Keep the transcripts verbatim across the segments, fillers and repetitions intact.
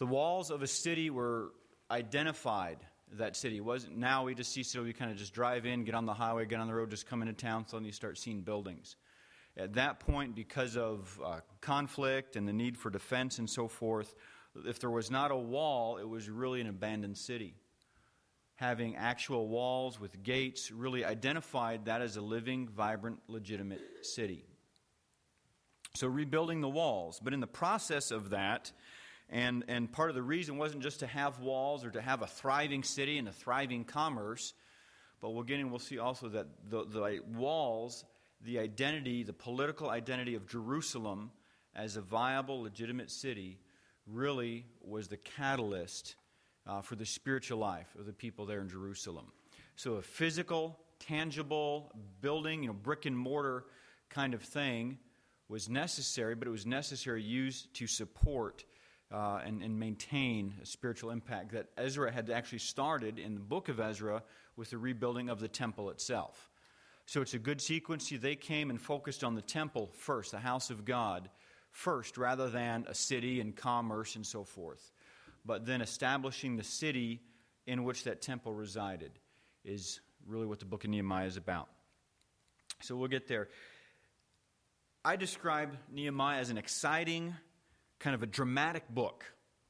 The walls of a city were identified. That city wasn't. Now we just see, so we kind of just drive in, get on the highway, get on the road, just come into town, suddenly you start seeing buildings. At that point, because of uh, conflict and the need for defense and so forth, if there was not a wall, it was really an abandoned city. Having actual walls with gates really identified that as a living, vibrant, legitimate city. So rebuilding the walls. But in the process of that, and, and part of the reason wasn't just to have walls or to have a thriving city and a thriving commerce, but we'll get in, we'll see also that the, the walls, the identity, the political identity of Jerusalem as a viable, legitimate city really was the catalyst uh, for the spiritual life of the people there in Jerusalem. So a physical, tangible building, you know, brick and mortar kind of thing was necessary, but it was necessary used to support uh, and, and maintain a spiritual impact that Ezra had actually started in the book of Ezra with the rebuilding of the temple itself. So it's a good sequence. They came and focused on the temple first, the house of God first, rather than a city and commerce and so forth. But then establishing the city in which that temple resided is really what the book of Nehemiah is about. So we'll get there. I describe Nehemiah as an exciting, kind of a dramatic book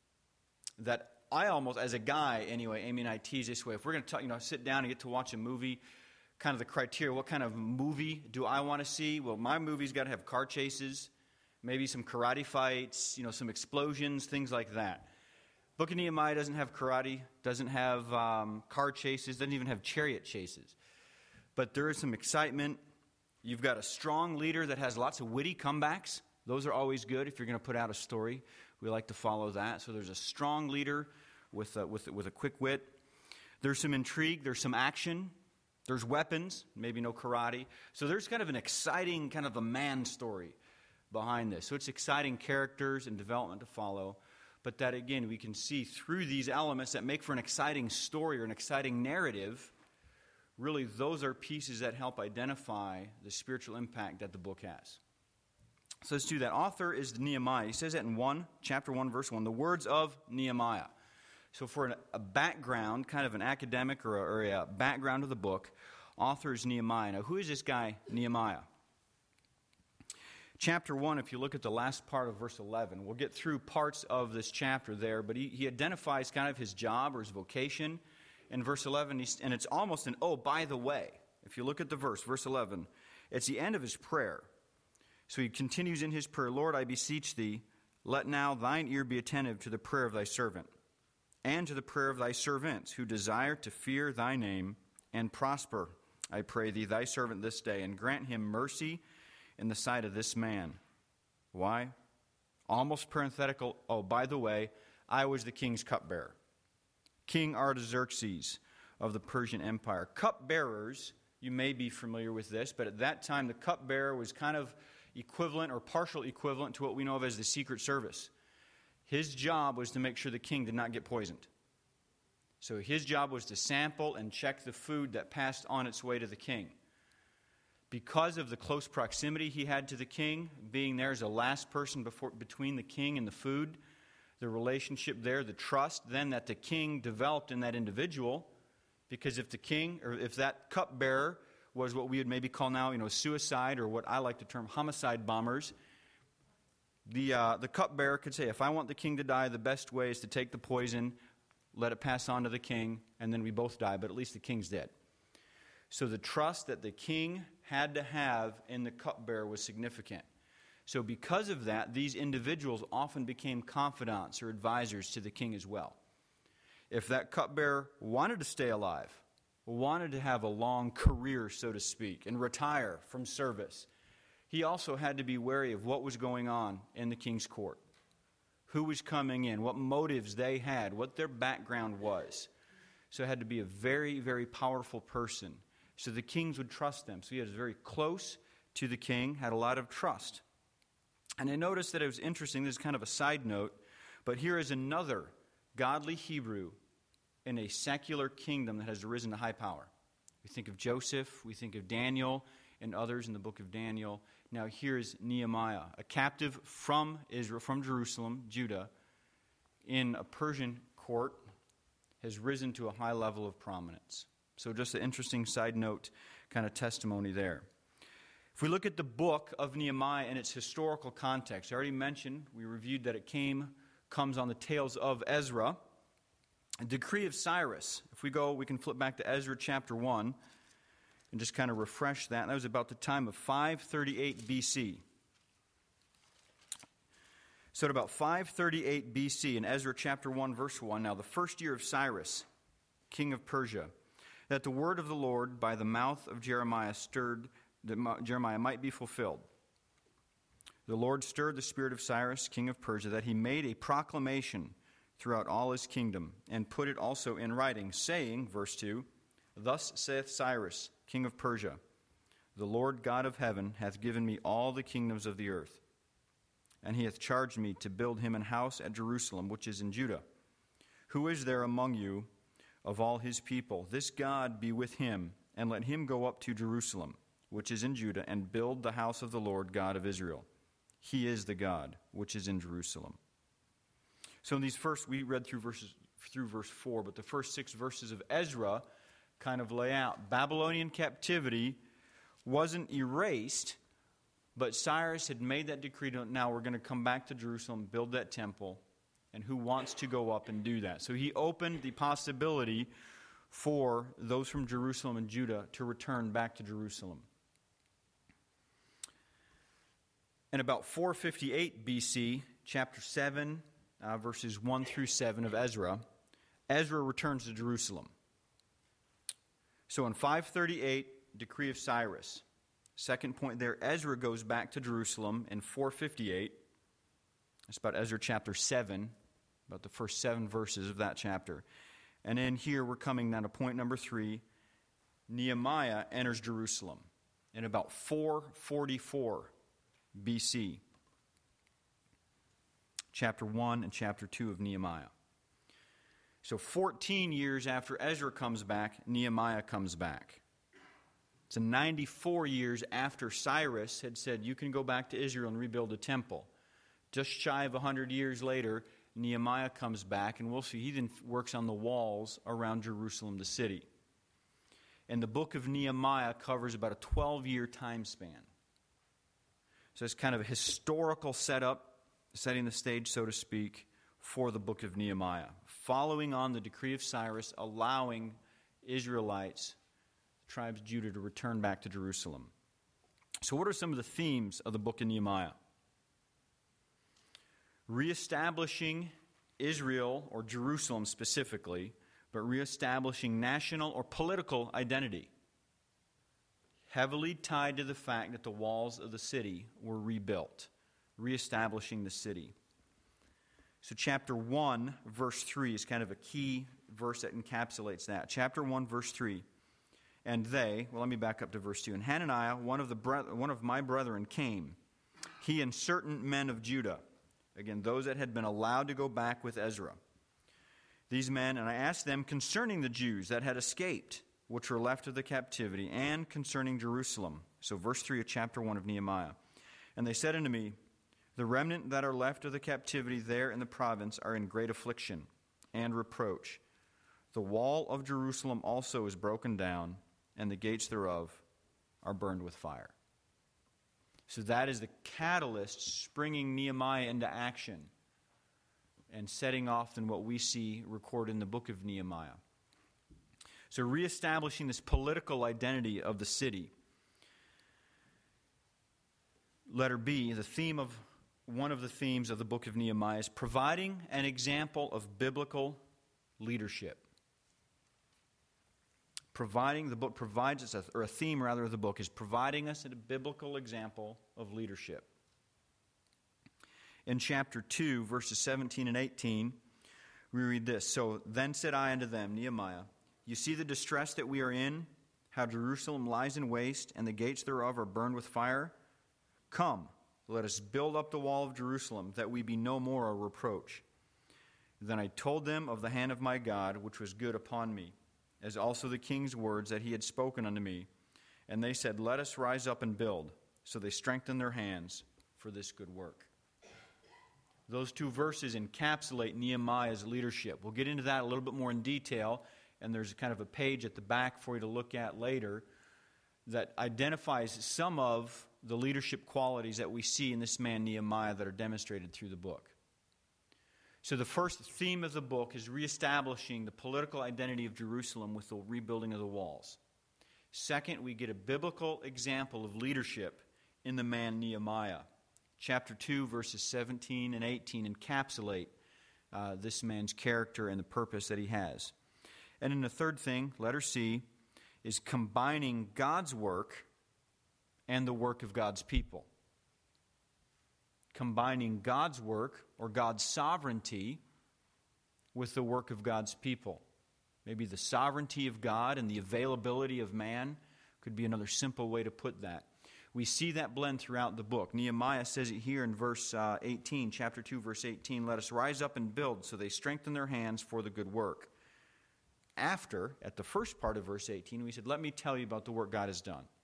that I almost, as a guy anyway, Amy and I tease this way. If we're going to talk, you know, sit down and get to watch a movie, kind of the criteria, what kind of movie do I want to see? Well, my movie's got to have car chases, maybe some karate fights, you know, some explosions, things like that. Book of Nehemiah doesn't have karate, doesn't have um, car chases, doesn't even have chariot chases. But there is some excitement. You've got a strong leader that has lots of witty comebacks. Those are always good if you're going to put out a story. We like to follow that. So there's a strong leader with a, with, with a quick wit. There's some intrigue. There's some action. There's weapons, maybe no karate. So there's kind of an exciting, kind of a man story behind this. So it's exciting characters and development to follow. But that, again, we can see through these elements that make for an exciting story or an exciting narrative, really those are pieces that help identify the spiritual impact that the book has. So let's do that. Author is Nehemiah. He says that in one, chapter one, verse one, the words of Nehemiah. So for an, a background, kind of an academic or a, or a background of the book, author is Nehemiah. Now, who is this guy, Nehemiah? Chapter one, if you look at the last part of verse eleven, we'll get through parts of this chapter there, but he, he identifies kind of his job or his vocation. In verse eleven, he's, and it's almost an, oh, by the way. If you look at the verse, verse eleven, it's the end of his prayer. So he continues in his prayer, Lord, I beseech thee, let now thine ear be attentive to the prayer of thy servant, and to the prayer of thy servants, who desire to fear thy name and prosper, I pray thee, thy servant this day, and grant him mercy in the sight of this man. Why? Almost parenthetical, oh, by the way, I was the king's cupbearer. King Artaxerxes of the Persian Empire. Cupbearers, you may be familiar with this, but at that time the cupbearer was kind of equivalent or partial equivalent to what we know of as the Secret Service. His job was to make sure the king did not get poisoned. So his job was to sample and check the food that passed on its way to the king. Because of the close proximity he had to the king, being there as the last person before, between the king and the food, the relationship there, the trust then that the king developed in that individual, because if the king, or if that cupbearer was what we would maybe call now, you know, suicide, or what I like to term homicide bombers, the uh, the cupbearer could say, if I want the king to die, the best way is to take the poison, let it pass on to the king, and then we both die, but at least the king's dead. So the trust that the king had to have in the cupbearer was significant. So because of that, these individuals often became confidants or advisors to the king as well. If that cupbearer wanted to stay alive, wanted to have a long career, so to speak, and retire from service, he also had to be wary of what was going on in the king's court. Who was coming in, what motives they had, what their background was. So it had to be a very, very powerful person. So the kings would trust them. So he was very close to the king, had a lot of trust. And I noticed that it was interesting, this is kind of a side note, but here is another godly Hebrew in a secular kingdom that has risen to high power. We think of Joseph, we think of Daniel, and others in the book of Daniel. Now here's Nehemiah, a captive from Israel, from Jerusalem, Judah, in a Persian court has risen to a high level of prominence. So just an interesting side note kind of testimony there. If we look at the book of Nehemiah and its historical context, I already mentioned, we reviewed that it came, comes on the tails of Ezra. A decree of Cyrus. If we go, we can flip back to Ezra chapter one and just kind of refresh that. That was about the time of five thirty-eight B C. So at about five thirty-eight B C in Ezra chapter one, verse one, now the first year of Cyrus, king of Persia, that the word of the Lord by the mouth of Jeremiah stirred, that Jeremiah might be fulfilled. The Lord stirred the spirit of Cyrus, king of Persia, that he made a proclamation throughout all his kingdom, and put it also in writing, saying, verse two, Thus saith Cyrus, king of Persia, The Lord God of heaven hath given me all the kingdoms of the earth, and he hath charged me to build him an house at Jerusalem, which is in Judah. Who is there among you of all his people? This God be with him, and let him go up to Jerusalem, which is in Judah, and build the house of the Lord God of Israel. He is the God which is in Jerusalem. So in these first, we read through verses through verse four, but the first six verses of Ezra kind of lay out Babylonian captivity wasn't erased, but Cyrus had made that decree. Now we're going to come back to Jerusalem, build that temple, and who wants to go up and do that? So he opened the possibility for those from Jerusalem and Judah to return back to Jerusalem. In about four fifty-eight B C, chapter seven, Uh, verses one through seven of Ezra, Ezra returns to Jerusalem. So in five thirty-eight, decree of Cyrus. Second point there, Ezra goes back to Jerusalem in four fifty-eight. That's about Ezra chapter seven, about the first seven verses of that chapter. And then here we're coming now to point number three. Nehemiah enters Jerusalem in about four forty-four B C. Chapter one and chapter two of Nehemiah. So fourteen years after Ezra comes back, Nehemiah comes back. It's ninety-four years after Cyrus had said, you can go back to Israel and rebuild a temple. Just shy of one hundred years later, Nehemiah comes back, and we'll see he then works on the walls around Jerusalem, the city. And the book of Nehemiah covers about a twelve-year time span. So it's kind of a historical setup, setting the stage, so to speak, for the book of Nehemiah. Following on the decree of Cyrus, allowing Israelites, the tribes of Judah, to return back to Jerusalem. So what are some of the themes of the book of Nehemiah? Reestablishing Israel, or Jerusalem specifically, but reestablishing national or political identity, heavily tied to the fact that the walls of the city were rebuilt. Reestablishing the city. So chapter one, verse three is kind of a key verse that encapsulates that. Chapter one, verse three. And they, well, let me back up to verse two. And Hananiah, one of the bre- one of my brethren, came, he and certain men of Judah, again, those that had been allowed to go back with Ezra. These men, and I asked them concerning the Jews that had escaped, which were left of the captivity, and concerning Jerusalem. So verse three of chapter one of Nehemiah. And they said unto me, the remnant that are left of the captivity there in the province are in great affliction and reproach. The wall of Jerusalem also is broken down, and the gates thereof are burned with fire. So that is the catalyst springing Nehemiah into action and setting off in what we see recorded in the book of Nehemiah. So reestablishing this political identity of the city. Letter B, the theme of one of the themes of the book of Nehemiah is providing an example of biblical leadership. Providing, the book provides us, a, or a theme rather of the book is providing us a biblical example of leadership. In chapter two, verses seventeen and eighteen, we read this. So then said I unto them, Nehemiah, you see the distress that we are in, how Jerusalem lies in waste, and the gates thereof are burned with fire? Come, let us build up the wall of Jerusalem, that we be no more a reproach. Then I told them of the hand of my God, which was good upon me, as also the king's words that he had spoken unto me. And they said, let us rise up and build. So they strengthened their hands for this good work. Those two verses encapsulate Nehemiah's leadership. We'll get into that a little bit more in detail, and there's kind of a page at the back for you to look at later that identifies some of the leadership qualities that we see in this man Nehemiah that are demonstrated through the book. So the first theme of the book is reestablishing the political identity of Jerusalem with the rebuilding of the walls. Second, we get a biblical example of leadership in the man Nehemiah. Chapter two, verses seventeen and eighteen encapsulate uh, this man's character and the purpose that he has. And then the third thing, letter C, is combining God's work and the work of God's people. Combining God's work or God's sovereignty with the work of God's people. Maybe the sovereignty of God and the availability of man could be another simple way to put that. We see that blend throughout the book. Nehemiah says it here in verse uh, eighteen, chapter two, verse eighteen, "Let us rise up and build, so they strengthen their hands for the good work." After, at the first part of verse eighteen, we said, "Let me tell you about the work God has done."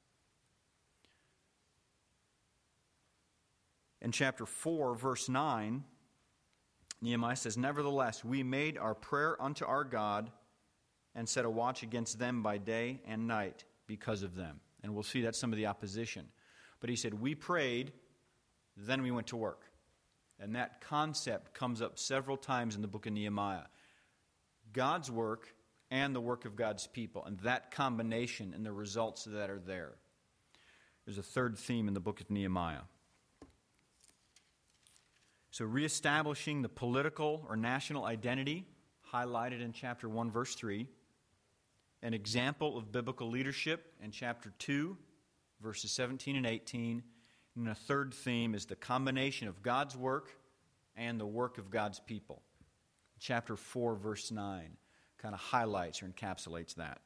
In chapter four, verse nine, Nehemiah says, "Nevertheless, we made our prayer unto our God and set a watch against them by day and night because of them." And we'll see that's some of the opposition. But he said, we prayed, then we went to work. And that concept comes up several times in the book of Nehemiah. God's work and the work of God's people, and that combination and the results that are there. There's a third theme in the book of Nehemiah. So reestablishing the political or national identity, highlighted in chapter one, verse three. An example of biblical leadership in chapter two, verses seventeen and eighteen. And the third theme is the combination of God's work and the work of God's people. Chapter four, verse nine kind of highlights or encapsulates that.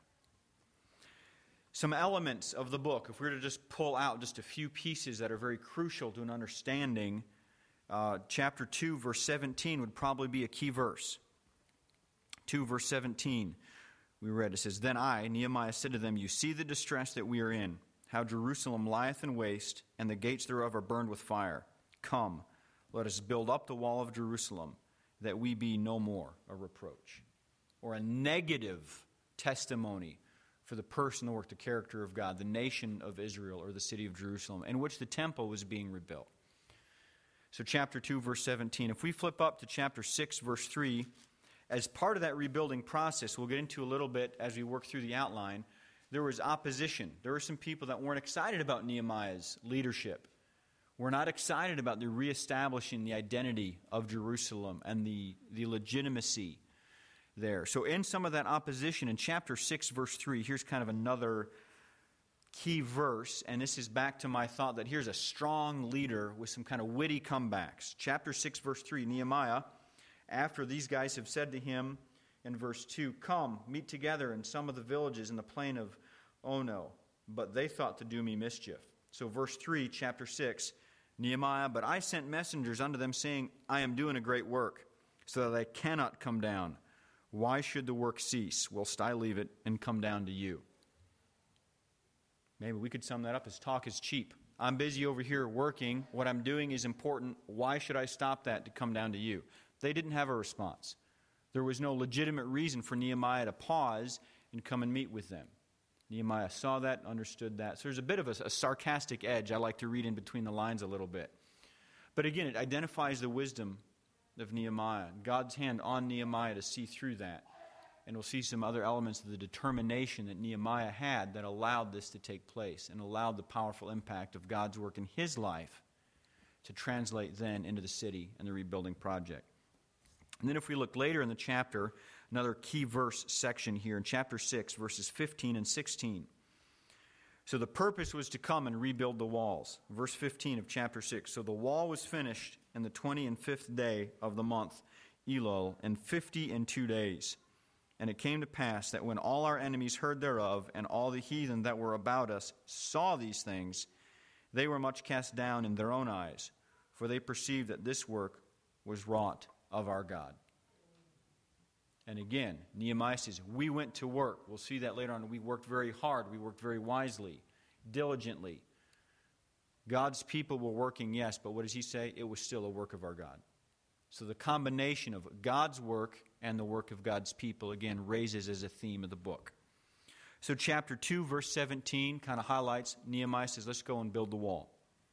Some elements of the book, if we were to just pull out just a few pieces that are very crucial to an understanding, uh, chapter two, verse seventeen would probably be a key verse. two, verse seventeen. We read, it says, "Then I, Nehemiah, said to them, You see the distress that we are in, how Jerusalem lieth in waste, and the gates thereof are burned with fire. Come, let us build up the wall of Jerusalem, that we be no more a reproach." Or a negative testimony for the person, the work, the character of God, the nation of Israel, or the city of Jerusalem, in which the temple was being rebuilt. So chapter two, verse seventeen. If we flip up to chapter six, verse three, as part of that rebuilding process, we'll get into a little bit as we work through the outline, there was opposition. There were some people that weren't excited about Nehemiah's leadership. We're not excited about the reestablishing the identity of Jerusalem and the, the legitimacy there. So in some of that opposition, in chapter six, verse three, here's kind of another key verse, and this is back to my thought that here's a strong leader with some kind of witty comebacks. Chapter six, verse three, Nehemiah, after these guys have said to him in verse two, "Come, meet together in some of the villages in the plain of Ono," but they thought to do me mischief. So verse three, chapter six, Nehemiah, "But I sent messengers unto them, saying, I am doing a great work, so that I cannot come down. Why should the work cease, whilst I leave it and come down to you?" Maybe we could sum that up as talk is cheap. I'm busy over here working. What I'm doing is important. Why should I stop that to come down to you? They didn't have a response. There was no legitimate reason for Nehemiah to pause and come and meet with them. Nehemiah saw that, understood that. So there's a bit of a, a sarcastic edge I like to read in between the lines a little bit. But again, it identifies the wisdom of Nehemiah, God's hand on Nehemiah to see through that. And we'll see some other elements of the determination that Nehemiah had that allowed this to take place and allowed the powerful impact of God's work in his life to translate then into the city and the rebuilding project. And then if we look later in the chapter, another key verse section here in chapter six, verses fifteen and sixteen. So the purpose was to come and rebuild the walls. Verse fifteen of chapter six. "So the wall was finished in the twenty and fifth day of the month, Elul, in fifty and two days. And it came to pass that when all our enemies heard thereof, and all the heathen that were about us saw these things, they were much cast down in their own eyes, for they perceived that this work was wrought of our God." And again, Nehemiah says, we went to work. We'll see that later on. We worked very hard. We worked very wisely, diligently. God's people were working, yes, but what does he say? It was still a work of our God. So the combination of God's work and the work of God's people, again, raises as a theme of the book. So chapter two, verse seventeen, kind of highlights, Nehemiah says, let's go and build the wall.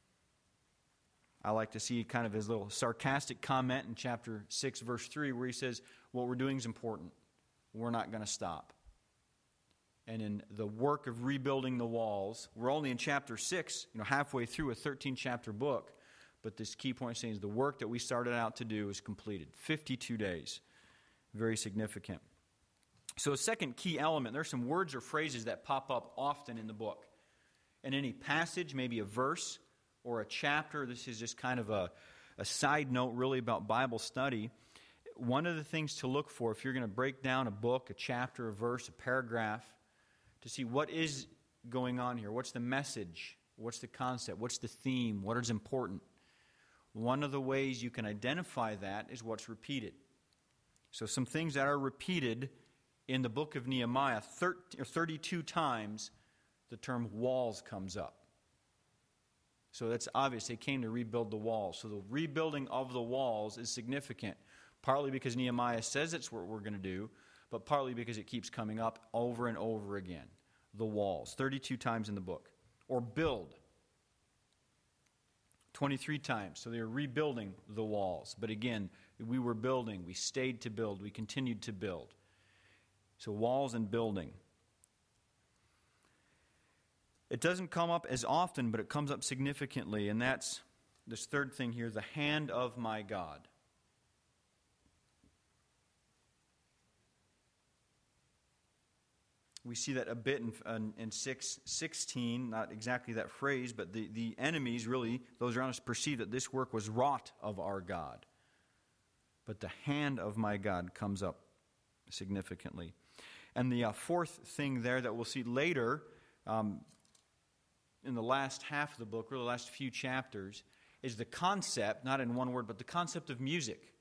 I like to see kind of his little sarcastic comment in chapter six, verse three, where he says, what we're doing is important. We're not going to stop. And in the work of rebuilding the walls, we're only in chapter six, you know, halfway through a thirteen-chapter book, but this key point saying is the work that we started out to do is completed. fifty-two days. Very significant. So a second key element, there are some words or phrases that pop up often in the book. In any passage, maybe a verse or a chapter, this is just kind of a, a side note really about Bible study. One of the things to look for if you're going to break down a book, a chapter, a verse, a paragraph, to see what is going on here. What's the message? What's the concept? What's the theme? What is important? One of the ways you can identify that is what's repeated. So some things that are repeated in the book of Nehemiah, thirty-two times the term walls comes up. So that's obvious. They came to rebuild the walls. So the rebuilding of the walls is significant, partly because Nehemiah says it's what we're going to do, but partly because it keeps coming up over and over again. The walls, thirty-two times in the book. Or build, twenty-three times. So they're rebuilding the walls. But again, we were building. We stayed to build. We continued to build. So walls and building. It doesn't come up as often, but it comes up significantly, and that's this third thing here, the hand of my God. We see that a bit in, in, in six sixteen, not exactly that phrase, but the, the enemies, really, those around us, perceive that this work was wrought of our God. But the hand of my God comes up significantly. And the uh, fourth thing there that we'll see later, um, in the last half of the book, or the last few chapters, is the concept, not in one word, but the concept of music.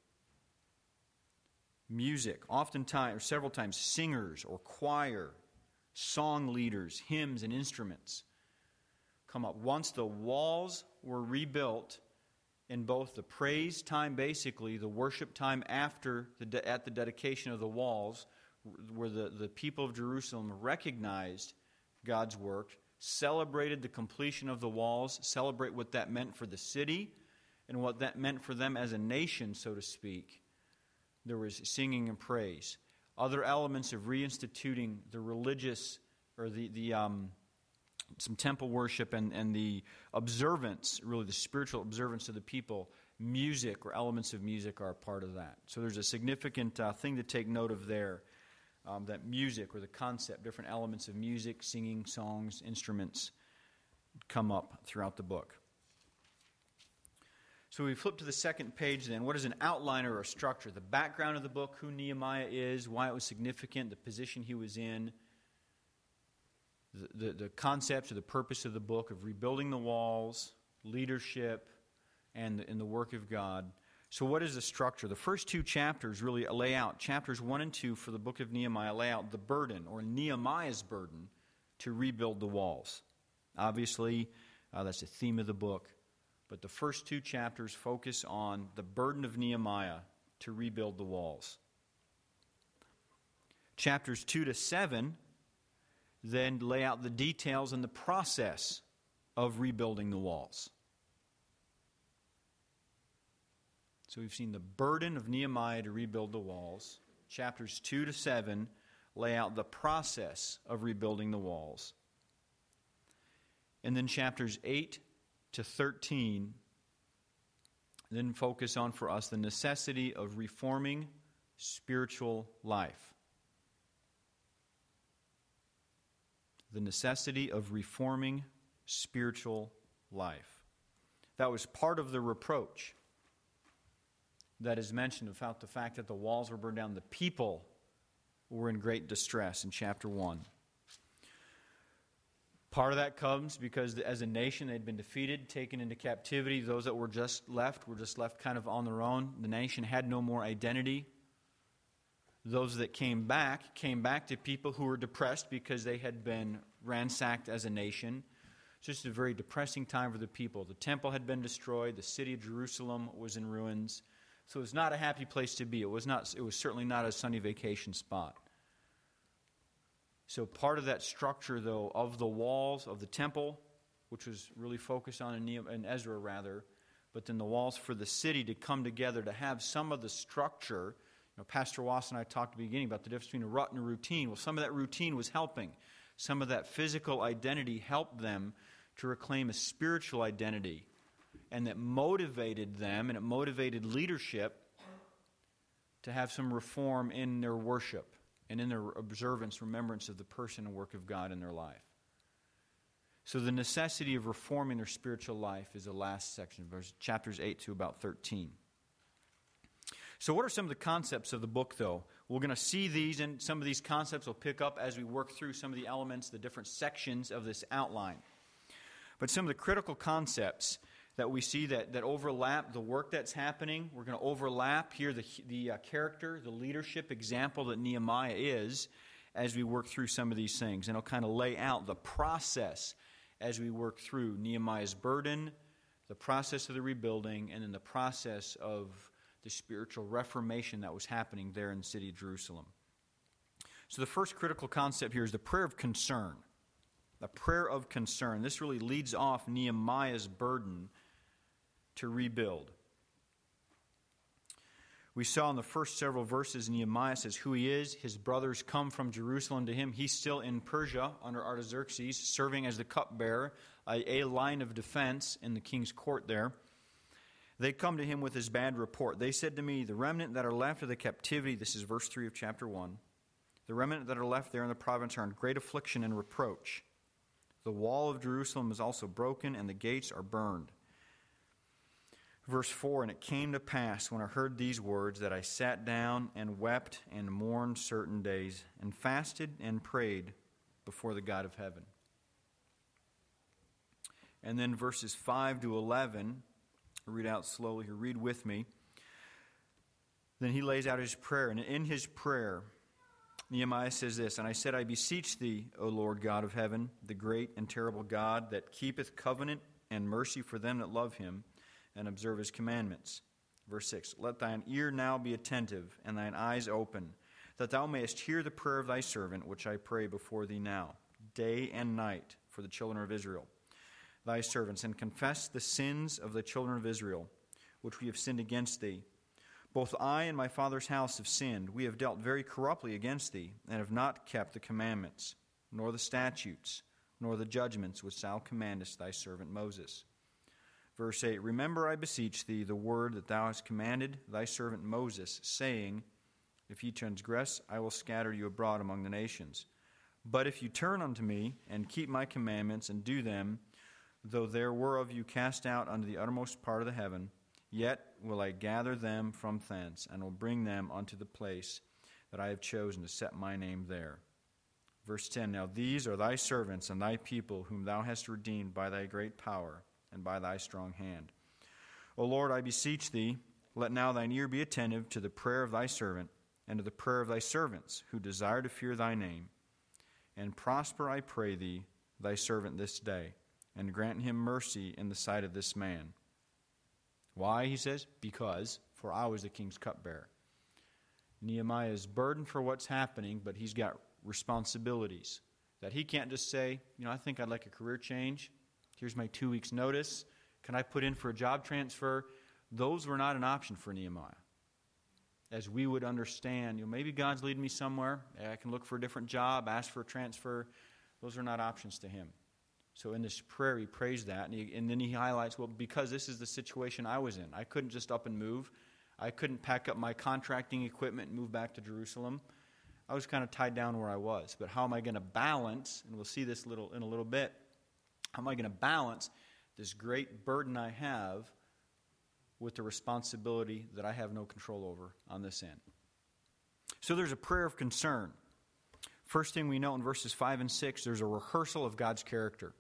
Music, oftentimes, or several times, singers or choir, song leaders, hymns and instruments come up. Once the walls were rebuilt, in both the praise time, basically, the worship time after the de- at the dedication of the walls, where the, the people of Jerusalem recognized God's work, celebrated the completion of the walls, celebrate what that meant for the city, and what that meant for them as a nation, so to speak. There was singing and praise. Other elements of reinstituting the religious, or the, the um, some temple worship and, and the observance, really the spiritual observance of the people, music or elements of music are a part of that. So there's a significant uh, thing to take note of there. Um, that music or the concept, different elements of music, singing, songs, instruments come up throughout the book. So we flip to the second page then. What is an outline or a structure? The background of the book, who Nehemiah is, why it was significant, the position he was in, the, the, the concepts or the purpose of the book of rebuilding the walls, leadership, and the, and the work of God. So what is the structure? The first two chapters really lay out, chapters one and two for the book of Nehemiah, lay out the burden, or Nehemiah's burden, to rebuild the walls. Obviously, uh, that's the theme of the book. But the first two chapters focus on the burden of Nehemiah to rebuild the walls. Chapters two to seven then lay out the details and the process of rebuilding the walls. So we've seen the burden of Nehemiah to rebuild the walls. Chapters two to seven lay out the process of rebuilding the walls. And then chapters eight to thirteen then focus on for us the necessity of reforming spiritual life. The necessity of reforming spiritual life. That was part of the reproach that is mentioned about the fact that the walls were burned down. The people were in great distress in chapter one. Part of that comes because as a nation they'd been defeated, taken into captivity. Those that were just left were just left kind of on their own. The nation had no more identity. Those that came back came back to people who were depressed because they had been ransacked as a nation. It's just a very depressing time for the people. The temple had been destroyed. The city of Jerusalem was in ruins. So it's not a happy place to be. It was not. It was certainly not a sunny vacation spot. So part of that structure, though, of the walls of the temple, which was really focused on in, Nehemiah, in Ezra, rather, but then the walls for the city to come together to have some of the structure. You know, Pastor Wass and I talked at the beginning about the difference between a rut and a routine. Well, some of that routine was helping. Some of that physical identity helped them to reclaim a spiritual identity, and that motivated them, and it motivated leadership to have some reform in their worship and in their observance, remembrance of the person and work of God in their life. So the necessity of reforming their spiritual life is the last section, verse chapters eight to about thirteen. So what are some of the concepts of the book, though? We're going to see these, and some of these concepts will pick up as we work through some of the elements, the different sections of this outline. But some of the critical concepts that we see that, that overlap the work that's happening, we're going to overlap here the, the uh, character, the leadership example that Nehemiah is as we work through some of these things. And it'll kind of lay out the process as we work through Nehemiah's burden, the process of the rebuilding, and then the process of the spiritual reformation that was happening there in the city of Jerusalem. So the first critical concept here is the prayer of concern. The prayer of concern. This really leads off Nehemiah's burden to rebuild. We saw in the first several verses, Nehemiah says who he is. His brothers come from Jerusalem to him. He's still in Persia under Artaxerxes, serving as the cupbearer, a, a line of defense in the king's court there. They come to him with this bad report. They said to me, the remnant that are left of the captivity, this is verse three of chapter one, the remnant that are left there in the province are in great affliction and reproach. The wall of Jerusalem is also broken, and the gates are burned. Verse four, and it came to pass when I heard these words that I sat down and wept and mourned certain days and fasted and prayed before the God of heaven. And then verses five to eleven, I'll read out slowly here, read with me. Then he lays out his prayer, and in his prayer, Nehemiah says this, and I said, I beseech thee, O Lord God of heaven, the great and terrible God that keepeth covenant and mercy for them that love him and observe his commandments. Verse six, let thine ear now be attentive and thine eyes open, that thou mayest hear the prayer of thy servant, which I pray before thee now, day and night, for the children of Israel, thy servants, and confess the sins of the children of Israel, which we have sinned against thee. Both I and my father's house have sinned. We have dealt very corruptly against thee, and have not kept the commandments, nor the statutes, nor the judgments which thou commandest thy servant Moses. Verse eight, remember, I beseech thee, the word that thou hast commanded thy servant Moses, saying, if ye transgress, I will scatter you abroad among the nations. But if you turn unto me, and keep my commandments, and do them, though there were of you cast out unto the uttermost part of the heaven, yet will I gather them from thence, and will bring them unto the place that I have chosen to set my name there. Verse ten, now these are thy servants and thy people, whom thou hast redeemed by thy great power and by thy strong hand. O Lord, I beseech thee, let now thine ear be attentive to the prayer of thy servant, and to the prayer of thy servants, who desire to fear thy name. And prosper, I pray thee, thy servant this day, and grant him mercy in the sight of this man. Why, he says? Because, for I was the king's cupbearer. Nehemiah is burdened for what's happening, but he's got responsibilities that he can't just say, you know, I think I'd like a career change. Here's my two weeks' notice. Can I put in for a job transfer? Those were not an option for Nehemiah. As we would understand, you know, maybe God's leading me somewhere. I can look for a different job, ask for a transfer. Those are not options to him. So in this prayer, he prays that, and, he, and then he highlights, well, because this is the situation I was in. I couldn't just up and move. I couldn't pack up my contracting equipment and move back to Jerusalem. I was kind of tied down where I was. But how am I going to balance, and we'll see this little in a little bit, how am I going to balance this great burden I have with the responsibility that I have no control over on this end? So there's a prayer of concern. First thing we know in verses five and six, there's a rehearsal of God's character.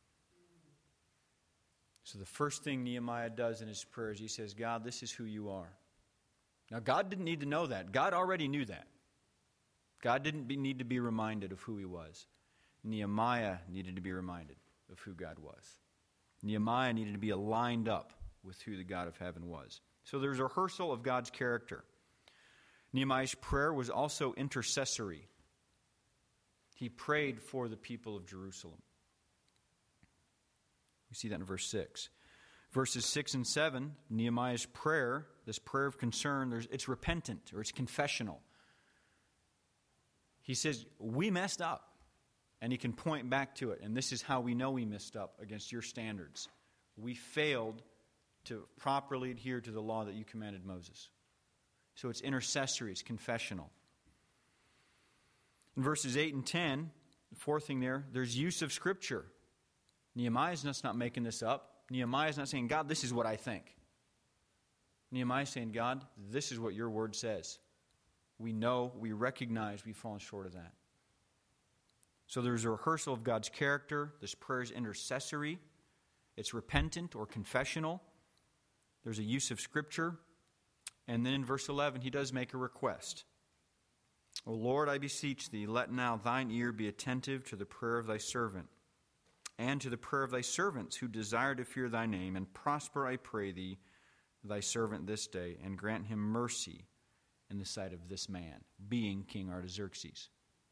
So the first thing Nehemiah does in his prayer is he says, God, this is who you are. Now, God didn't need to know that. God already knew that. God didn't be, need to be reminded of who he was. Nehemiah needed to be reminded of who God was. Nehemiah needed to be aligned up with who the God of heaven was. So there's a rehearsal of God's character. Nehemiah's prayer was also intercessory. He prayed for the people of Jerusalem. We see that in verse six. Verses six and seven, Nehemiah's prayer, this prayer of concern, there's, it's repentant or it's confessional. He says, we messed up. And he can point back to it. And this is how we know we messed up against your standards. We failed to properly adhere to the law that you commanded Moses. So it's intercessory, it's confessional. In verses eight and ten, the fourth thing there, there's use of Scripture. Nehemiah's just not making this up. Nehemiah's not saying, God, this is what I think. Nehemiah's saying, God, this is what your word says. We know, we recognize we've fallen short of that. So there's a rehearsal of God's character. This prayer is intercessory. It's repentant or confessional. There's a use of Scripture. And then in verse eleven, he does make a request. O Lord, I beseech thee, let now thine ear be attentive to the prayer of thy servant, and to the prayer of thy servants who desire to fear thy name, and prosper, I pray thee, thy servant this day, and grant him mercy in the sight of this man, being King Artaxerxes.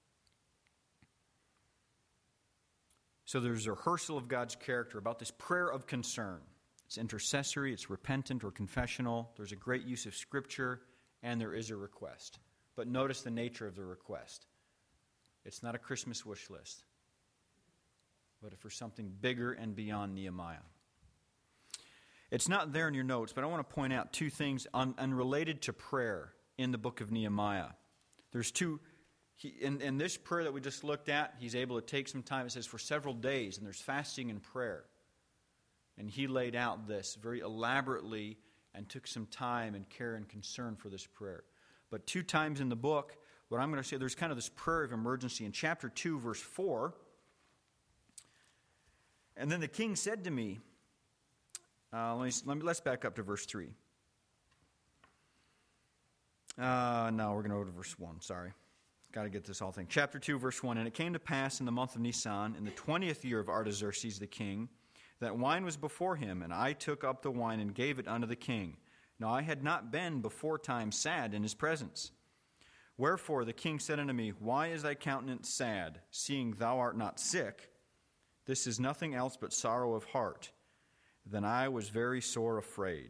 So there's a rehearsal of God's character about this prayer of concern. It's intercessory, it's repentant or confessional. There's a great use of Scripture, and there is a request. But notice the nature of the request. It's not a Christmas wish list, but for something bigger and beyond Nehemiah. It's not there in your notes, but I want to point out two things un- unrelated to prayer in the book of Nehemiah. There's two... He, in, in this prayer that we just looked at, he's able to take some time. It says for several days, and there's fasting and prayer. And he laid out this very elaborately and took some time and care and concern for this prayer. But two times in the book, what I'm going to say, there's kind of this prayer of emergency. In chapter two, verse four, and then the king said to me, uh, let me, let me, let's back up to verse three. Uh, no, we're going to go to verse one, sorry. Got to get this all thing. Chapter two, verse one. And it came to pass in the month of Nisan, in the twentieth year of Artaxerxes the king, that wine was before him, and I took up the wine and gave it unto the king. Now I had not been before time sad in his presence. Wherefore the king said unto me, Why is thy countenance sad, seeing thou art not sick? This is nothing else but sorrow of heart. Then I was very sore afraid.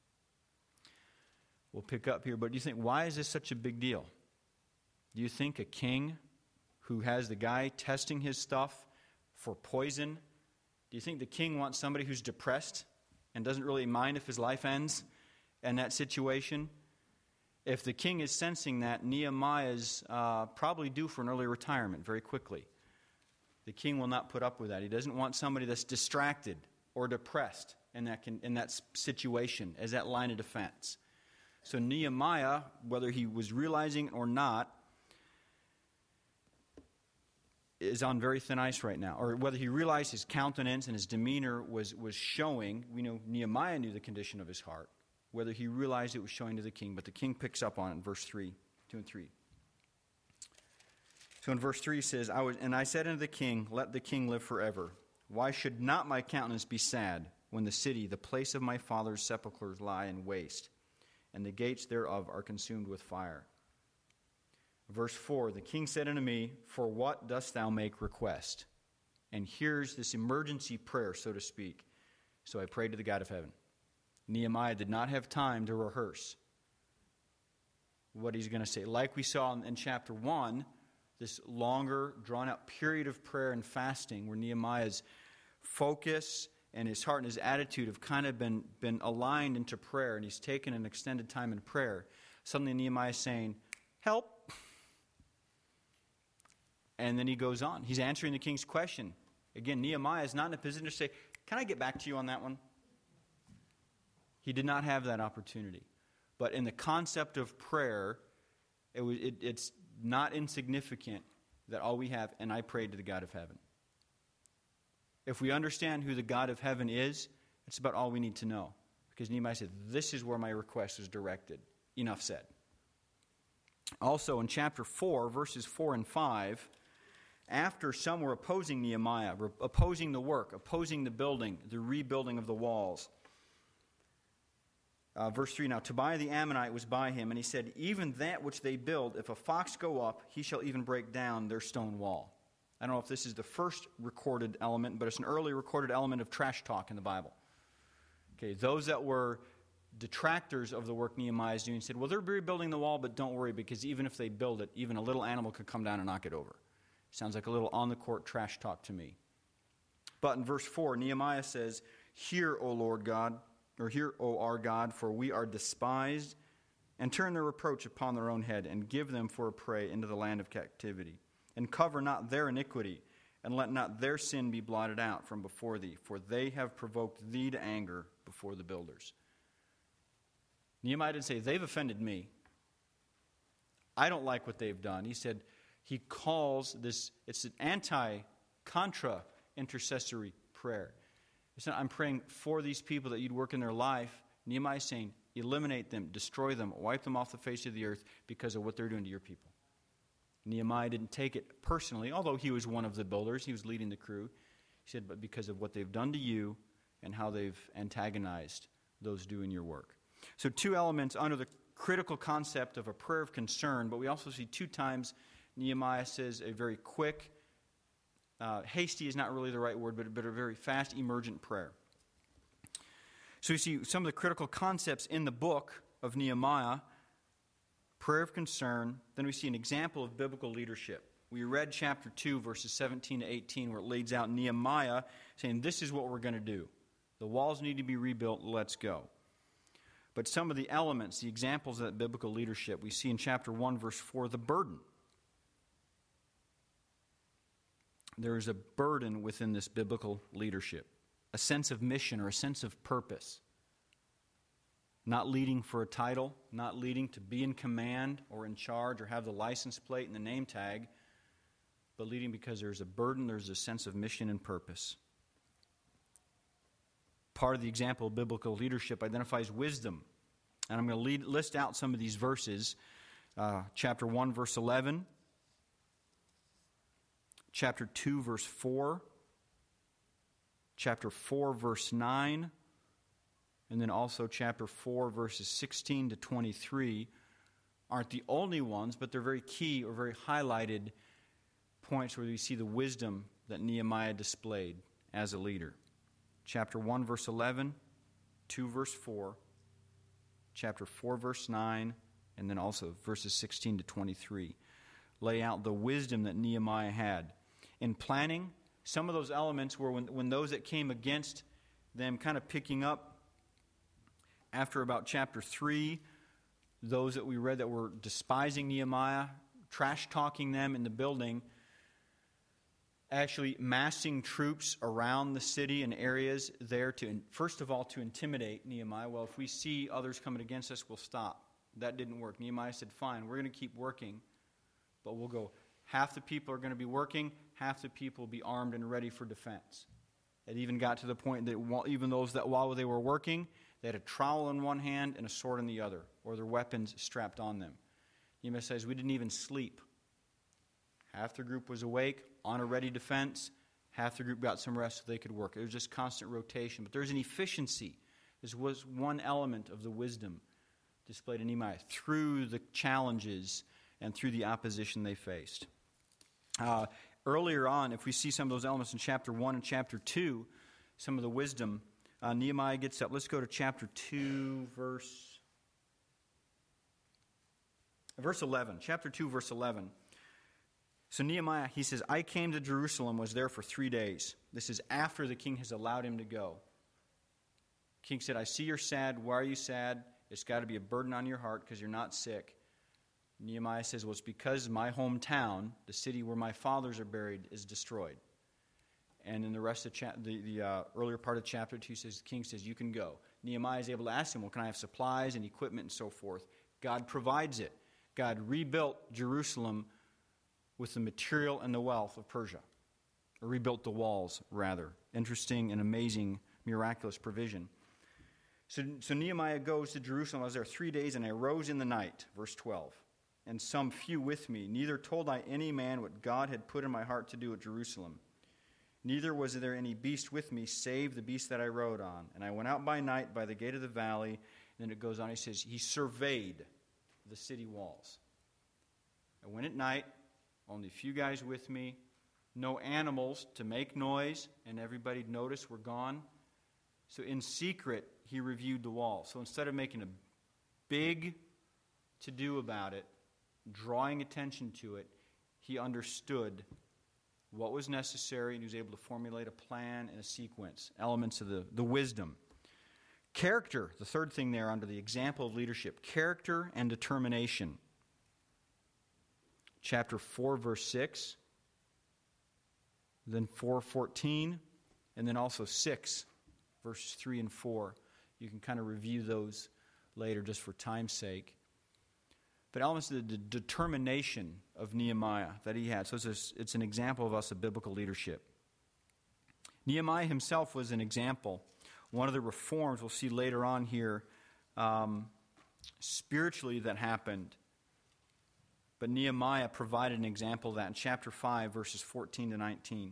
We'll pick up here, but do you think, why is this such a big deal? Do you think a king who has the guy testing his stuff for poison, do you think the king wants somebody who's depressed and doesn't really mind if his life ends in that situation? If the king is sensing that, Nehemiah's uh, probably due for an early retirement very quickly. The king will not put up with that. He doesn't want somebody that's distracted or depressed in that, in that situation as that line of defense. So Nehemiah, whether he was realizing it or not, is on very thin ice right now. Or whether he realized his countenance and his demeanor was, was showing, we know Nehemiah knew the condition of his heart, whether he realized it was showing to the king, but the king picks up on it in verse three, two and three. So in verse three he says, I was, and I said unto the king, let the king live forever. Why should not my countenance be sad when the city, the place of my father's sepulchres, lie in waste, and the gates thereof are consumed with fire? Verse four, the king said unto me, for what dost thou make request? And here's this emergency prayer, so to speak. So I prayed to the God of heaven. Nehemiah did not have time to rehearse what he's going to say. Like we saw in, in chapter one, this longer, drawn-out period of prayer and fasting where Nehemiah's focus and his heart and his attitude have kind of been, been aligned into prayer, and he's taken an extended time in prayer. Suddenly Nehemiah is saying, help. And then he goes on. He's answering the king's question. Again, Nehemiah is not in a position to say, can I get back to you on that one? He did not have that opportunity. But in the concept of prayer, it was, it, it's not insignificant that all we have, and I prayed to the God of heaven. If we understand who the God of heaven is, it's about all we need to know. Because Nehemiah said, this is where my request is directed. Enough said. Also in chapter four, verses four and five, after some were opposing Nehemiah, opposing the work, opposing the building, the rebuilding of the walls, Uh, verse three, now Tobiah the Ammonite was by him, and he said, even that which they build, if a fox go up, he shall even break down their stone wall. I don't know if this is the first recorded element, but it's an early recorded element of trash talk in the Bible. Okay, those that were detractors of the work Nehemiah is doing said, well, they're rebuilding the wall, but don't worry, because even if they build it, even a little animal could come down and knock it over. Sounds like a little on-the-court trash talk to me. But in verse four, Nehemiah says, hear, O Lord God, or hear, O our God, for we are despised, and turn their reproach upon their own head, and give them for a prey into the land of captivity. And cover not their iniquity, and let not their sin be blotted out from before thee, for they have provoked thee to anger before the builders. Nehemiah didn't say, they've offended me. I don't like what they've done. He said, he calls this, it's an anti-contra intercessory prayer. He said, I'm praying for these people that you'd work in their life. Nehemiah is saying, eliminate them, destroy them, wipe them off the face of the earth because of what they're doing to your people. Nehemiah didn't take it personally, although he was one of the builders. He was leading the crew. He said, but because of what they've done to you and how they've antagonized those doing your work. So two elements under the critical concept of a prayer of concern, but we also see two times Nehemiah says a very quick, uh, hasty is not really the right word, but, but a very fast, emergent prayer. So you see some of the critical concepts in the book of Nehemiah, prayer of concern. Then we see an example of biblical leadership. We read chapter two, verses seventeen to eighteen, where it lays out Nehemiah saying, this is what we're going to do. The walls need to be rebuilt, let's go. But some of the elements, the examples of that biblical leadership, we see in chapter one, verse four, the burden. There is a burden within this biblical leadership, a sense of mission or a sense of purpose. Not leading for a title, not leading to be in command or in charge or have the license plate and the name tag, but leading because there's a burden, there's a sense of mission and purpose. Part of the example of biblical leadership identifies wisdom. And I'm going to lead, list out some of these verses. Uh, chapter one, verse eleven. Chapter two, verse four. Chapter four, verse nine. And then also chapter four, verses sixteen to twenty-three aren't the only ones, but they're very key or very highlighted points where we see the wisdom that Nehemiah displayed as a leader. Chapter one, verse eleven, two, verse four, chapter four, verse nine, and then also verses sixteen to twenty-three lay out the wisdom that Nehemiah had. In planning, some of those elements were when, when those that came against them kind of picking up after about chapter three, those that we read that were despising Nehemiah, trash-talking them in the building, actually massing troops around the city and areas there to, first of all, to intimidate Nehemiah. Well, if we see others coming against us, we'll stop. That didn't work. Nehemiah said, fine, we're going to keep working, but we'll go. Half the people are going to be working, half the people will be armed and ready for defense. It even got to the point that even those that while they were working, they had a trowel in one hand and a sword in the other, or their weapons strapped on them. Nehemiah says, we didn't even sleep. Half the group was awake, on a ready defense. Half the group got some rest so they could work. It was just constant rotation. But there's an efficiency. This was one element of the wisdom displayed in Nehemiah through the challenges and through the opposition they faced. Uh, earlier on, if we see some of those elements in chapter one and chapter two, some of the wisdom, uh, Nehemiah gets up. Let's go to chapter two, verse, verse eleven. Chapter two, verse eleven. So Nehemiah, he says, I came to Jerusalem, was there for three days. This is after the king has allowed him to go. The king said, I see you're sad. Why are you sad? It's got to be a burden on your heart because you're not sick. Nehemiah says, well, it's because my hometown, the city where my fathers are buried, is destroyed. And in the rest of cha- the, the uh, earlier part of chapter two, says, the king says, you can go. Nehemiah is able to ask him, well, can I have supplies and equipment and so forth? God provides it. God rebuilt Jerusalem with the material and the wealth of Persia. Or rebuilt the walls, rather. Interesting and amazing, miraculous provision. So, so Nehemiah goes to Jerusalem. I was there three days, and I rose in the night, verse twelve, and some few with me. Neither told I any man what God had put in my heart to do at Jerusalem. Neither was there any beast with me, save the beast that I rode on. And I went out by night by the gate of the valley, And then it goes on, he says, he surveyed the city walls. I went at night, only a few guys with me, no animals to make noise, and everybody'd notice we're gone. So in secret, he reviewed the wall. So instead of making a big to-do about it, drawing attention to it, he understood what was necessary, and he was able to formulate a plan and a sequence, elements of the, the wisdom. Character, the third thing there under the example of leadership, character and determination. Chapter four, verse six, then four fourteen, and then also six, verses three and four. You can kind of review those later just for time's sake. But elements of the determination of Nehemiah that he had. So it's, a, it's an example of us of biblical leadership. Nehemiah himself was an example. One of the reforms we'll see later on here um, spiritually that happened. But Nehemiah provided an example of that in chapter five, verses fourteen to nineteen.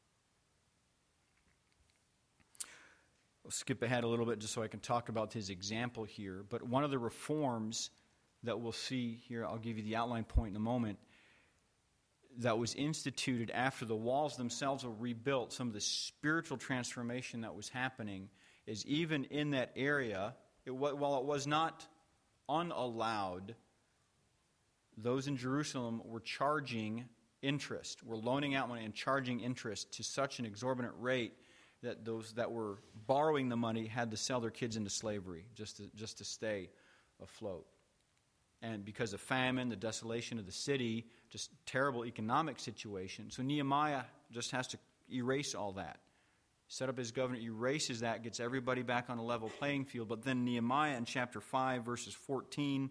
We'll skip ahead a little bit just so I can talk about his example here. But one of the reforms that we'll see here, I'll give you the outline point in a moment, that was instituted after the walls themselves were rebuilt, some of the spiritual transformation that was happening is even in that area, it, while it was not unallowed, those in Jerusalem were charging interest, were loaning out money and charging interest to such an exorbitant rate that those that were borrowing the money had to sell their kids into slavery just to, just to stay afloat. And because of famine, the desolation of the city, just terrible economic situation. So Nehemiah just has to erase all that. Set up his governor, erases that, gets everybody back on a level playing field. But then Nehemiah in chapter five, verses fourteen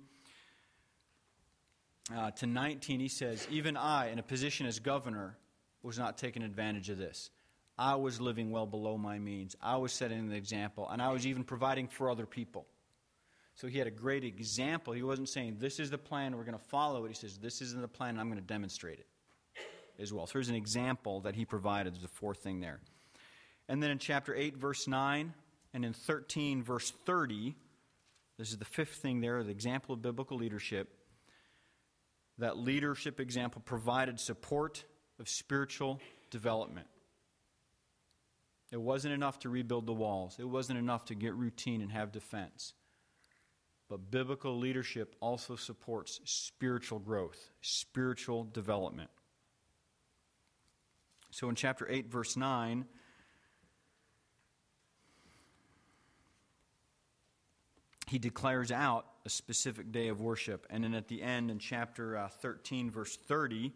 uh, to nineteen, he says, even I, in a position as governor, was not taking advantage of this. I was living well below my means. I was setting an example, and I was even providing for other people. So he had a great example. He wasn't saying, this is the plan, we're going to follow it. He says, this isn't the plan, and I'm going to demonstrate it as well. So here's an example that he provided. There's a fourth thing there. And then in chapter eight, verse nine, and in thirteen, verse thirty, this is the fifth thing there, the example of biblical leadership. That leadership example provided support of spiritual development. It wasn't enough to rebuild the walls. It wasn't enough to get routine and have defense. But biblical leadership also supports spiritual growth, spiritual development. So in chapter eight, verse nine, he declares out a specific day of worship. And then at the end, in chapter uh, thirteen, verse thirty,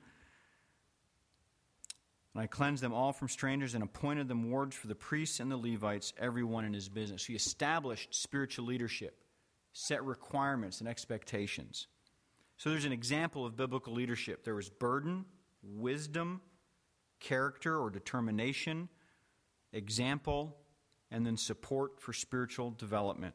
and I cleansed them all from strangers and appointed them wards for the priests and the Levites, everyone in his business. So he established spiritual leadership, set requirements and expectations. So there's an example of biblical leadership. There was burden, wisdom, character or determination, example, and then support for spiritual development.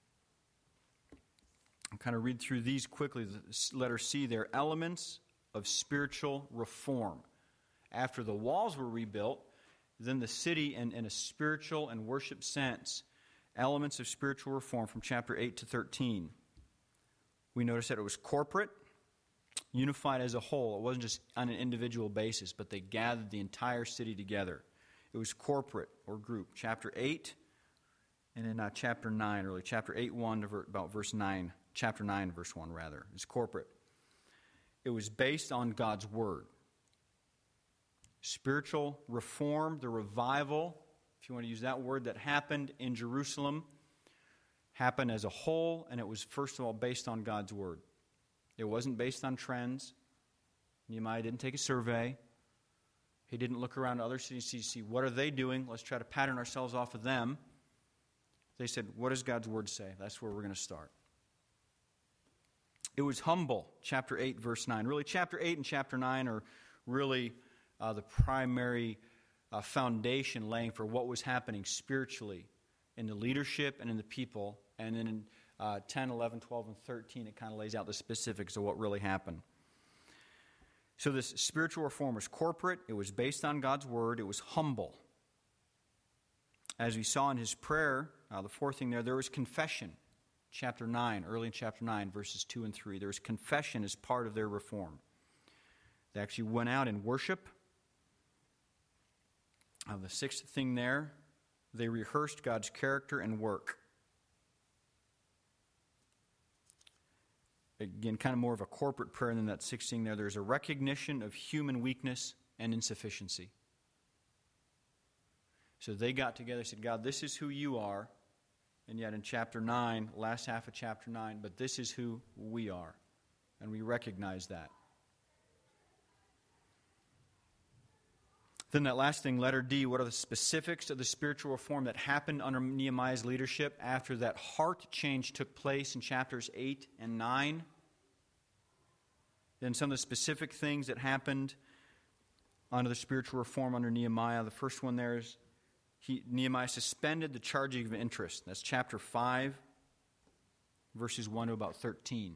I'll kind of read through these quickly. The letter C there, elements of spiritual reform. After the walls were rebuilt, then the city in, in a spiritual and worship sense, elements of spiritual reform from chapter eight to thirteen. We noticed that it was corporate, unified as a whole. It wasn't just on an individual basis, but they gathered the entire city together. It was corporate or group. Chapter eight and in uh, chapter nine, really. Chapter eight, one to ver- about verse nine. Chapter nine, verse one, rather. It's corporate. It was based on God's Word. Spiritual reform, the revival, if you want to use that word, that happened in Jerusalem, happened as a whole, and it was, first of all, based on God's Word. It wasn't based on trends. Nehemiah didn't take a survey. He didn't look around other cities to see, what are they doing? Let's try to pattern ourselves off of them. They said, what does God's Word say? That's where we're going to start. It was humble, chapter eight, verse nine. Really, chapter eight and chapter nine are really uh, the primary uh, foundation laying for what was happening spiritually in the leadership and in the people. And then in uh, ten, eleven, twelve, and thirteen, it kind of lays out the specifics of what really happened. So this spiritual reform was corporate. It was based on God's Word. It was humble. As we saw in his prayer, uh, the fourth thing there, there was confession. chapter nine, early in chapter nine, verses two and three. There was confession as part of their reform. They actually went out in worship. Uh, the sixth thing there, they rehearsed God's character and work. Again, kind of more of a corporate prayer than that sixth thing there. There's a recognition of human weakness and insufficiency. So they got together and said, God, this is who you are. And yet in chapter nine, last half of chapter nine, but this is who we are. And we recognize that. Then that last thing, letter D, what are the specifics of the spiritual reform that happened under Nehemiah's leadership after that heart change took place in chapters eight and nine? Then some of the specific things that happened under the spiritual reform under Nehemiah. The first one there is he, Nehemiah suspended the charging of interest. That's chapter five, verses one to about thirteen.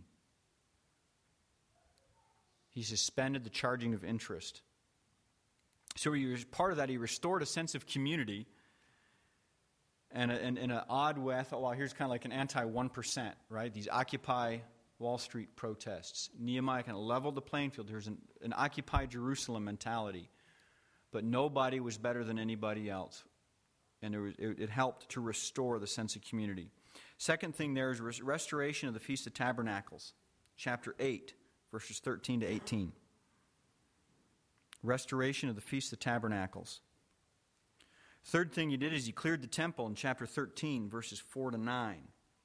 He suspended the charging of interest. So he, part of that, he restored a sense of community. And in an odd way, I thought, well, here's kind of like an anti-one percent, right? These Occupy Wall Street protests. Nehemiah kind of leveled the playing field. There's an, an Occupy Jerusalem mentality. But nobody was better than anybody else. And it, was, it, it helped to restore the sense of community. Second thing there is res- restoration of the Feast of Tabernacles. Chapter eight, verses thirteen to eighteen. Restoration of the Feast of Tabernacles. Third thing he did is he cleared the temple in chapter thirteen, verses four to nine.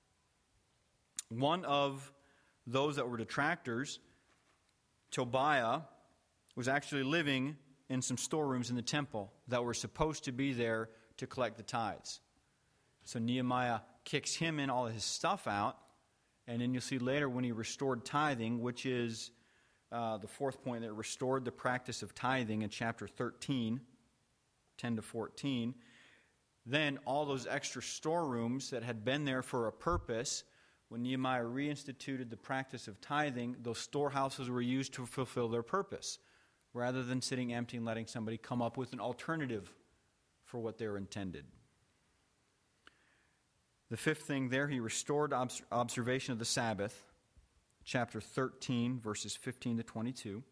One of those that were detractors, Tobiah, was actually living in some storerooms in the temple that were supposed to be there to collect the tithes. So Nehemiah kicks him and all of his stuff out, and then you'll see later when he restored tithing, which is Uh, the fourth point, that restored the practice of tithing in chapter thirteen, ten to fourteen. Then all those extra storerooms that had been there for a purpose, when Nehemiah reinstituted the practice of tithing, those storehouses were used to fulfill their purpose, rather than sitting empty and letting somebody come up with an alternative for what they were intended. The fifth thing there, he restored obs- observation of the Sabbath. Chapter thirteen, verses fifteen to twenty-two.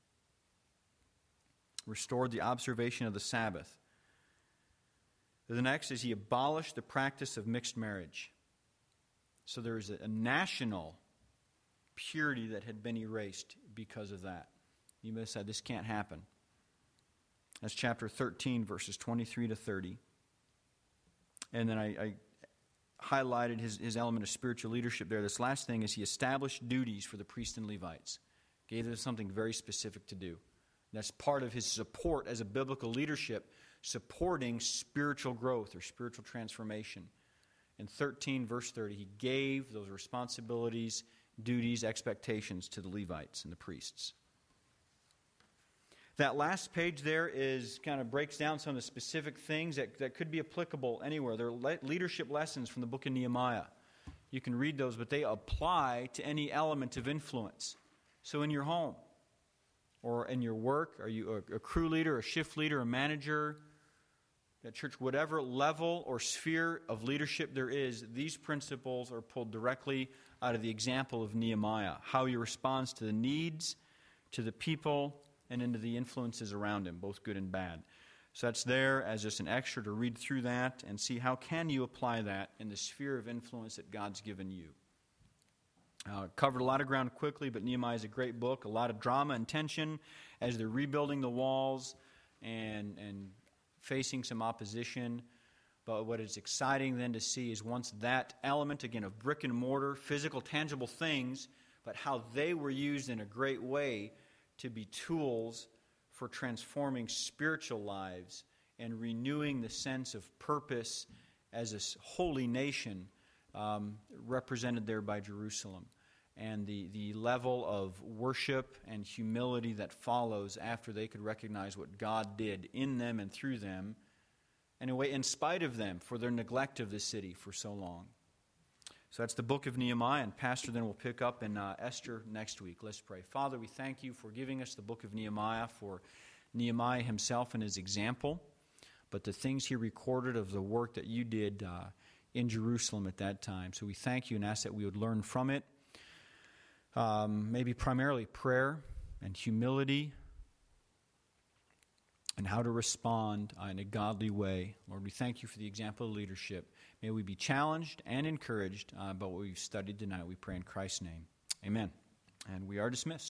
Restored the observation of the Sabbath. The next is he abolished the practice of mixed marriage. So there is a, a national purity that had been erased because of that. You may have said, this can't happen. That's chapter thirteen, verses twenty-three to thirty. And then I... I highlighted his, his element of spiritual leadership there. This last thing is he established duties for the priests and Levites. Gave them something very specific to do. And that's part of his support as a biblical leadership, supporting spiritual growth or spiritual transformation. In thirteen, verse thirty, he gave those responsibilities, duties, expectations to the Levites and the priests. That last page there is kind of breaks down some of the specific things that, that could be applicable anywhere. They're le- leadership lessons from the book of Nehemiah. You can read those, but they apply to any element of influence. So in your home, or in your work, are you a, a crew leader, a shift leader, a manager, at church, whatever level or sphere of leadership there is, these principles are pulled directly out of the example of Nehemiah. How he responds to the needs, to the people, and into the influences around him, both good and bad. So that's there as just an extra to read through that and see how can you apply that in the sphere of influence that God's given you. Uh, covered a lot of ground quickly, but Nehemiah is a great book. A lot of drama and tension as they're rebuilding the walls and, and facing some opposition. But what is exciting then to see is once that element, again, of brick and mortar, physical, tangible things, but how they were used in a great way to be tools for transforming spiritual lives and renewing the sense of purpose as a holy nation, um, represented there by Jerusalem. And the, the level of worship and humility that follows after they could recognize what God did in them and through them, in a way, in spite of them, for their neglect of the city for so long. So that's the book of Nehemiah, and Pastor then will pick up in uh, Esther next week. Let's pray. Father, we thank you for giving us the book of Nehemiah, for Nehemiah himself and his example, but the things he recorded of the work that you did uh, in Jerusalem at that time. So we thank you and ask that we would learn from it, um, maybe primarily prayer and humility and how to respond uh, in a godly way. Lord, we thank you for the example of leadership. May we be challenged and encouraged uh, by what we've studied tonight. We pray in Christ's name. Amen. And we are dismissed.